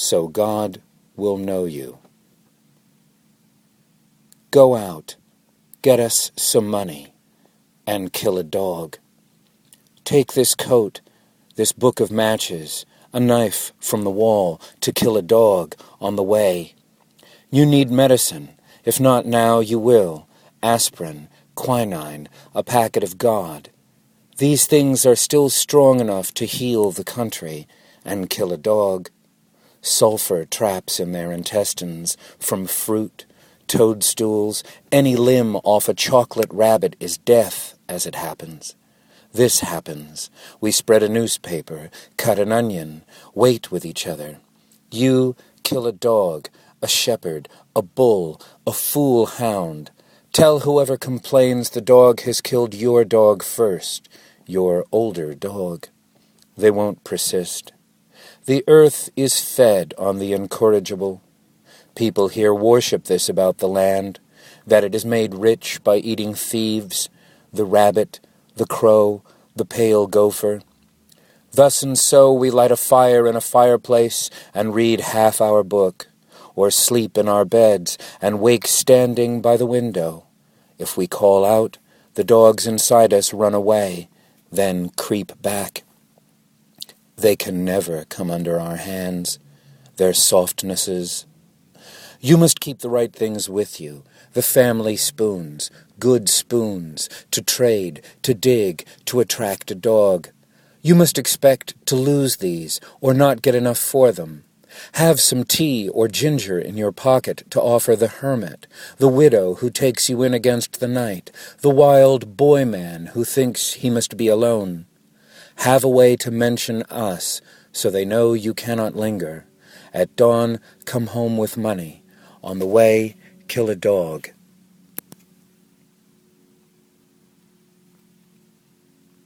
so God will know you. Go out, get us some money, and kill a dog. Take this coat, this book of matches, a knife from the wall to kill a dog on the way. You need medicine. If not now, you will. Aspirin, quinine, a packet of God. These things are still strong enough to heal the country and kill a dog. Sulfur traps in their intestines from fruit, toadstools, any limb off a chocolate rabbit is death as it happens. This happens. We spread a newspaper, cut an onion, wait with each other. You kill a dog, a shepherd, a bull, a fool hound. Tell whoever complains the dog has killed your dog first, your older dog. They won't persist. The earth is fed on the incorrigible. People here worship this about the land, that it is made rich by eating thieves, the rabbit, the crow, the pale gopher. Thus and so we light a fire in a fireplace and read half our book, or sleep in our beds and wake standing by the window. If we call out, the dogs inside us run away, then creep back. They can never come under our hands, their softnesses. You must keep the right things with you, the family spoons, good spoons, to trade, to dig, to attract a dog. You must expect to lose these, or not get enough for them. Have some tea or ginger in your pocket to offer the hermit, the widow who takes you in against the night, the wild boy man who thinks he must be alone. Have a way to mention us, so they know you cannot linger. At dawn, come home with money. On the way, kill a dog.